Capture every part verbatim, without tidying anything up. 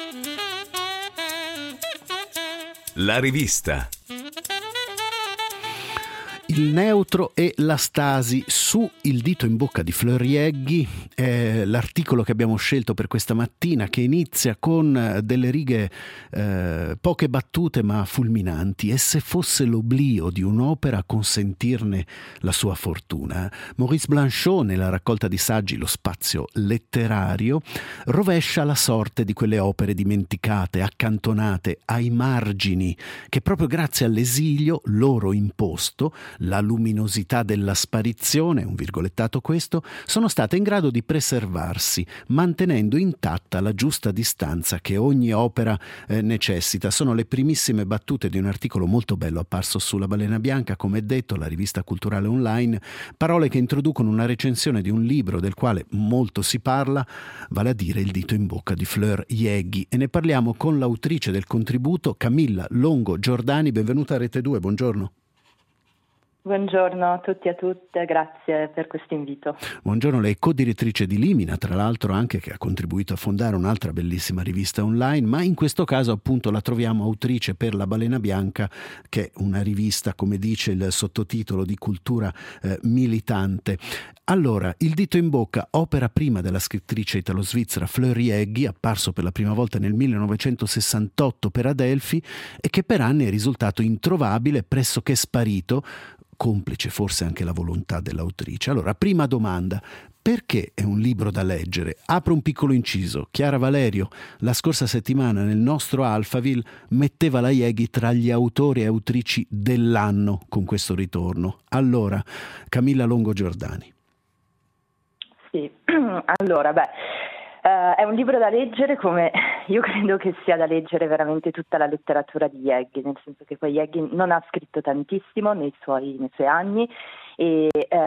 La rivista. Il neutro e la stasi su Il dito in bocca di Fleur Jeggi è l'articolo che abbiamo scelto per questa mattina, che inizia con delle righe eh, poche battute ma fulminanti. E se fosse l'oblio di un'opera consentirne la sua fortuna. Maurice Blanchot, nella raccolta di saggi Lo spazio letterario, rovescia la sorte di quelle opere dimenticate, accantonate ai margini, che proprio grazie all'esilio loro imposto, la luminosità della sparizione, un virgolettato questo, sono state in grado di preservarsi, mantenendo intatta la giusta distanza che ogni opera eh, necessita. Sono le primissime battute di un articolo molto bello apparso sulla Balena Bianca, come detto, la rivista culturale online, parole che introducono una recensione di un libro del quale molto si parla, vale a dire Il dito in bocca di Fleur Jeggi, e ne parliamo con l'autrice del contributo, Camilla Longo Giordani. Benvenuta a Rete due, buongiorno. Buongiorno a tutti e a tutte, grazie per questo invito. Buongiorno, lei è co-direttrice di Limina, tra l'altro anche, che ha contribuito a fondare un'altra bellissima rivista online, ma in questo caso appunto la troviamo autrice per La Balena Bianca, che è una rivista, come dice il sottotitolo, di cultura eh, militante. Allora, Il dito in bocca, opera prima della scrittrice italo-svizzera Fleur Jeggi, apparso per la prima volta nel millenovecentosessantotto per Adelphi e che per anni è risultato introvabile, pressoché sparito, complice forse anche la volontà dell'autrice. Allora, prima domanda: perché è un libro da leggere? Apro un piccolo inciso. Chiara Valerio, la scorsa settimana nel nostro Alphaville, metteva la Jeggi tra gli autori e autrici dell'anno con questo ritorno. Allora, Camilla Longo Giordani. Sì, allora, beh, uh, è un libro da leggere come io credo che sia da leggere veramente tutta la letteratura di Jeggi, nel senso che poi Jeggi non ha scritto tantissimo nei suoi, nei suoi anni e,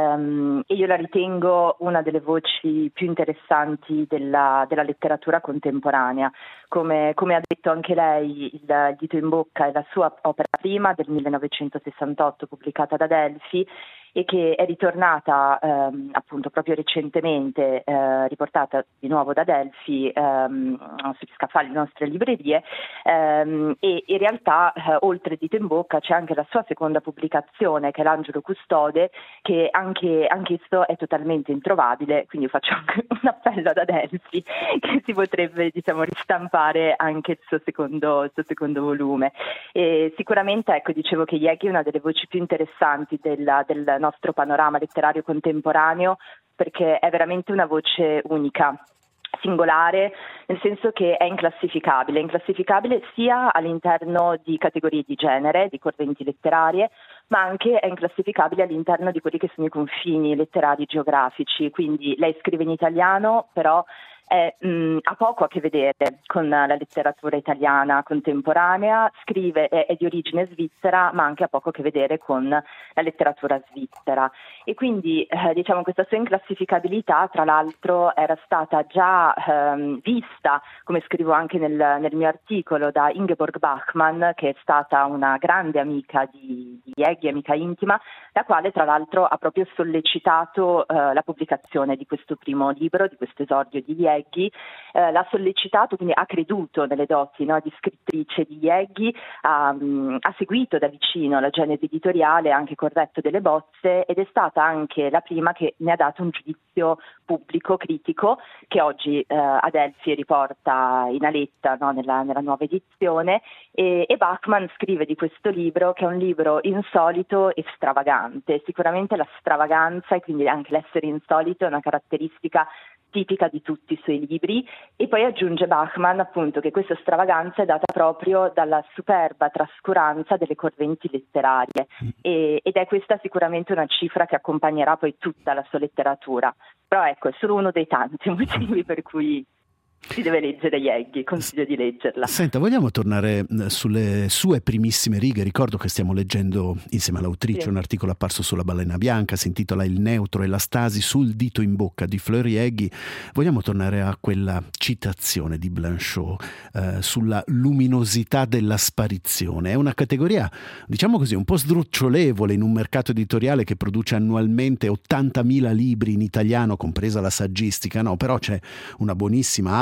um, e io la ritengo una delle voci più interessanti della, della letteratura contemporanea. Come, come ha detto anche lei, il, il dito in bocca è la sua opera prima del millenovecentosessantotto, pubblicata da Adelphi, e che è ritornata ehm, appunto proprio recentemente, eh, riportata di nuovo da Adelphi ehm, sugli scaffali delle nostre librerie, ehm, e in realtà eh, oltre Dito in bocca c'è anche la sua seconda pubblicazione, che è L'angelo custode, che anche anch'esso è totalmente introvabile, quindi faccio anche un appello ad Adelphi che si potrebbe, diciamo, ristampare anche il suo secondo, il suo secondo volume. E sicuramente, ecco, dicevo che Jeggi è una delle voci più interessanti della, del nostro panorama letterario contemporaneo, perché è veramente una voce unica, singolare, nel senso che è inclassificabile, inclassificabile sia all'interno di categorie di genere, di correnti letterarie, ma anche è inclassificabile all'interno di quelli che sono i confini letterari geografici. Quindi lei scrive in italiano, però È, mh, ha poco a che vedere con la letteratura italiana contemporanea, scrive, è, è di origine svizzera, ma anche ha poco a che vedere con la letteratura svizzera. E quindi eh, diciamo questa sua inclassificabilità, tra l'altro, era stata già ehm, vista, come scrivo anche nel, nel mio articolo, da Ingeborg Bachmann, che è stata una grande amica di, di Jeggi, amica intima, la quale tra l'altro ha proprio sollecitato eh, la pubblicazione di questo primo libro, di questo esordio di Jeggi. Eh, l'ha sollecitato, quindi ha creduto nelle doti, no, di scrittrice di Jeggi, ha, mh, ha seguito da vicino la genesi editoriale, ha anche corretto delle bozze, ed è stata anche la prima che ne ha dato un giudizio pubblico, critico, che oggi eh, Adelphi riporta in aletta, no, nella, nella nuova edizione, e, e Bachmann scrive di questo libro che è un libro insolito e stravagante. Sicuramente la stravaganza e quindi anche l'essere insolito è una caratteristica tipica di tutti i suoi libri, e poi aggiunge Bachmann appunto che questa stravaganza è data proprio dalla superba trascuranza delle correnti letterarie, e, ed è questa sicuramente una cifra che accompagnerà poi tutta la sua letteratura. Però ecco, è solo uno dei tanti motivi per cui si deve leggere Jeggi, consiglio di leggerla. Senta, vogliamo tornare sulle sue primissime righe? Ricordo che stiamo leggendo insieme all'autrice sì. un articolo apparso sulla Balena Bianca, si intitola Il neutro e la stasi sul dito in bocca di Fleur Jeggi. Vogliamo tornare a quella citazione di Blanchot eh, sulla luminosità della sparizione. È una categoria, diciamo così, un po' sdrucciolevole in un mercato editoriale che produce annualmente ottantamila libri in italiano, compresa la saggistica, no? Però c'è una buonissima altra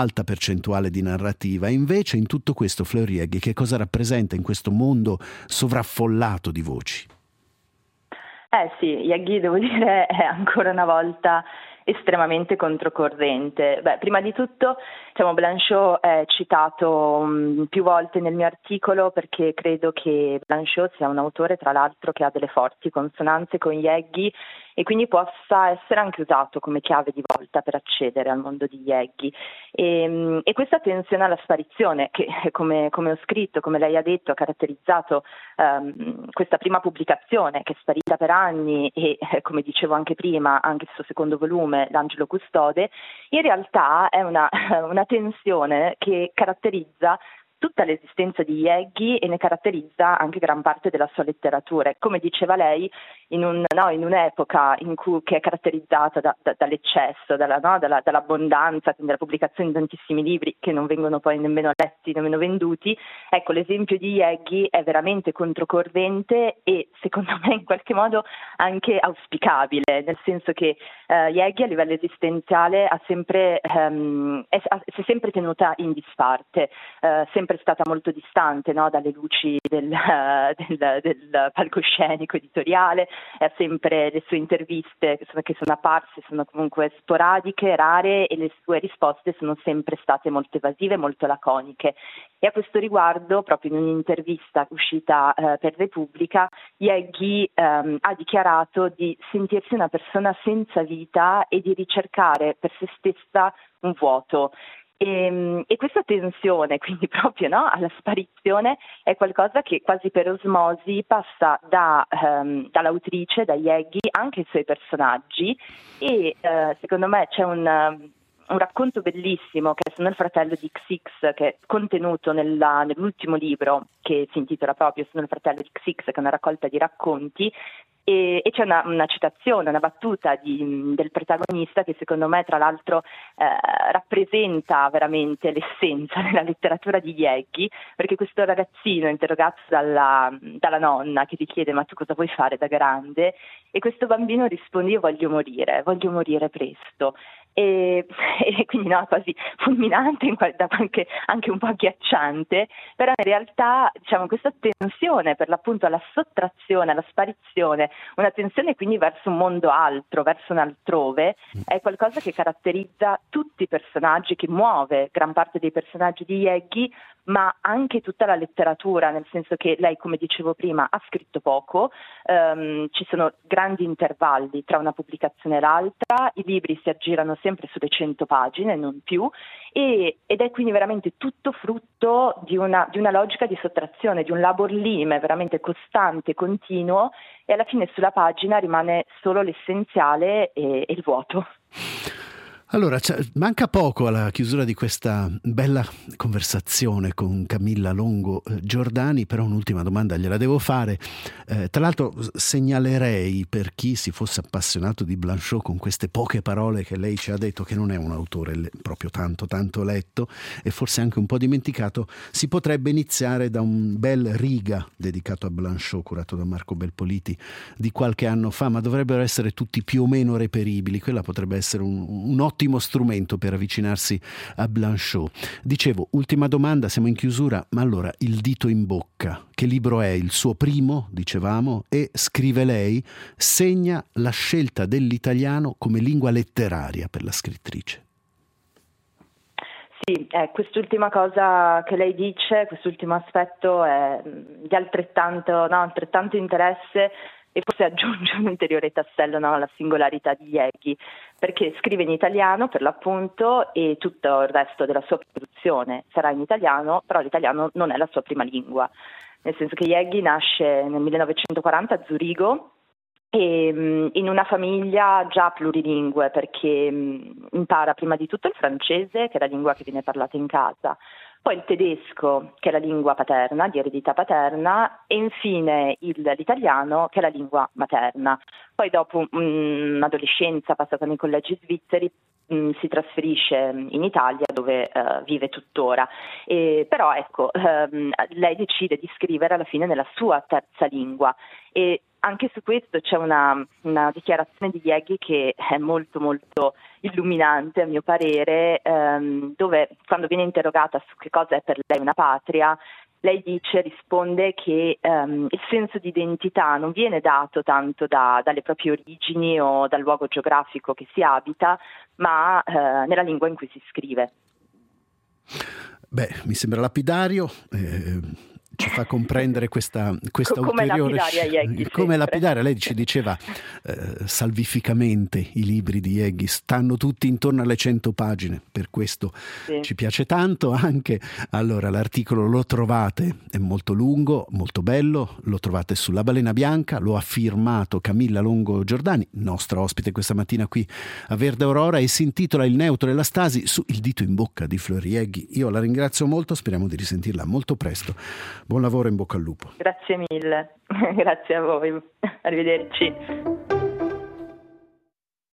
un'alta percentuale di narrativa. E invece in tutto questo Fleur Yeghi che cosa rappresenta in questo mondo sovraffollato di voci? Eh sì, Yeghi, devo dire, è ancora una volta estremamente controcorrente. Beh, prima di tutto, diciamo, Blanchot è citato um, più volte nel mio articolo perché credo che Blanchot sia un autore, tra l'altro, che ha delle forti consonanze con Yeghi e quindi possa essere anche usato come chiave di volta per accedere al mondo di Yeghi. E, e questa tensione alla sparizione, che come, come ho scritto, come lei ha detto, ha caratterizzato um, questa prima pubblicazione che è sparita per anni e, come dicevo anche prima, anche il suo secondo volume, L'Angelo Custode, in realtà è una, una tensione che caratterizza tutta l'esistenza di Yeghi e ne caratterizza anche gran parte della sua letteratura. Come diceva lei, in, un, no, in un'epoca in cui, che è caratterizzata da, da, dall'eccesso, dalla, no, dalla, dall'abbondanza, quindi dalla pubblicazione di tantissimi libri che non vengono poi nemmeno letti, nemmeno venduti, ecco, l'esempio di Yeghi è veramente controcorrente e secondo me in qualche modo anche auspicabile, nel senso che eh, Yeghi a livello esistenziale ha sempre, ehm, è, si è sempre tenuta in disparte, eh, sempre è stata molto distante, no, dalle luci del, uh, del, del palcoscenico editoriale, ha sempre le sue interviste che sono, che sono apparse, sono comunque sporadiche, rare e le sue risposte sono sempre state molto evasive, molto laconiche. E a questo riguardo, proprio in un'intervista uscita uh, per Repubblica, Yeghi um, ha dichiarato di sentirsi una persona senza vita e di ricercare per se stessa un vuoto. E, e questa tensione, quindi proprio no, alla sparizione, è qualcosa che quasi per osmosi passa da, um, dall'autrice, da Yeghi, anche ai suoi personaggi e uh, secondo me c'è un, un racconto bellissimo che è Sono il fratello di X X, che è contenuto nella, nell'ultimo libro che si intitola proprio Sono il fratello di X X, che è una raccolta di racconti. E, e c'è una, una citazione, una battuta di, del protagonista che secondo me tra l'altro eh, rappresenta veramente l'essenza della letteratura di Yeghi, perché questo ragazzino interrogato dalla, dalla nonna che gli chiede ma tu cosa vuoi fare da grande? E questo bambino risponde io voglio morire, voglio morire presto. E, e quindi no, quasi fulminante, anche, anche un po' agghiacciante, però in realtà diciamo questa tensione per l'appunto alla sottrazione, alla sparizione, una tensione quindi verso un mondo altro, verso un altrove, è qualcosa che caratterizza tutti i personaggi, che muove gran parte dei personaggi di Yeghi, ma anche tutta la letteratura, nel senso che lei, come dicevo prima, ha scritto poco, um, ci sono grandi intervalli tra una pubblicazione e l'altra, i libri si aggirano sempre sulle cento pagine, non più, e, ed è quindi veramente tutto frutto di una, di una logica di sottrazione, di un labor lime veramente costante, continuo, e alla fine sulla pagina rimane solo l'essenziale e, e il vuoto. Allora, manca poco alla chiusura di questa bella conversazione con Camilla Longo Giordani, però un'ultima domanda gliela devo fare. Eh, tra l'altro segnalerei, per chi si fosse appassionato di Blanchot con queste poche parole che lei ci ha detto, che non è un autore proprio tanto tanto letto e forse anche un po' dimenticato, si potrebbe iniziare da un bel Riga dedicato a Blanchot, curato da Marco Belpoliti di qualche anno fa, ma dovrebbero essere tutti più o meno reperibili. Quella potrebbe essere un, un ottimo ottimo strumento per avvicinarsi a Blanchot. Dicevo, ultima domanda, siamo in chiusura, ma allora Il dito in bocca, che libro è? Il suo primo, dicevamo, e scrive lei, segna la scelta dell'italiano come lingua letteraria per la scrittrice. Sì, eh, quest'ultima cosa che lei dice, quest'ultimo aspetto è di altrettanto, no, altrettanto interesse e forse aggiunge un ulteriore tassello, no, alla singolarità di Yeghi, perché scrive in italiano per l'appunto e tutto il resto della sua produzione sarà in italiano, però l'italiano non è la sua prima lingua, nel senso che Yeghi nasce nel millenovecentoquaranta a Zurigo e mh, in una famiglia già plurilingue, perché mh, impara prima di tutto il francese, che è la lingua che viene parlata in casa, poi il tedesco, che è la lingua paterna, di eredità paterna, e infine il, l'italiano, che è la lingua materna. Poi dopo un'adolescenza passata nei collegi svizzeri mh, si trasferisce in Italia, dove uh, vive tuttora. E, però ecco, um, lei decide di scrivere alla fine nella sua terza lingua e anche su questo c'è una, una dichiarazione di Yeghi che è molto molto illuminante a mio parere, ehm, dove quando viene interrogata su che cosa è per lei una patria, lei dice, risponde che ehm, il senso di identità non viene dato tanto da, dalle proprie origini o dal luogo geografico che si abita, ma eh, nella lingua in cui si scrive. Beh, mi sembra lapidario, eh, ci fa comprendere questa, questa come ulteriore... lapidaria Yeghi, come lapidaria, lei ci diceva eh, salvificamente i libri di Yeghi stanno tutti intorno alle cento pagine, per questo sì. Ci piace tanto anche. Allora, l'articolo lo trovate, è molto lungo, molto bello, lo trovate sulla Balena Bianca, lo ha firmato Camilla Longo Giordani, nostra ospite questa mattina qui a Verde Aurora, e si intitola Il neutro e la stasi su Il dito in bocca di Fleur Yeghi. Io la ringrazio molto, speriamo di risentirla molto presto. Buon lavoro, in bocca al lupo. Grazie mille, grazie a voi, arrivederci.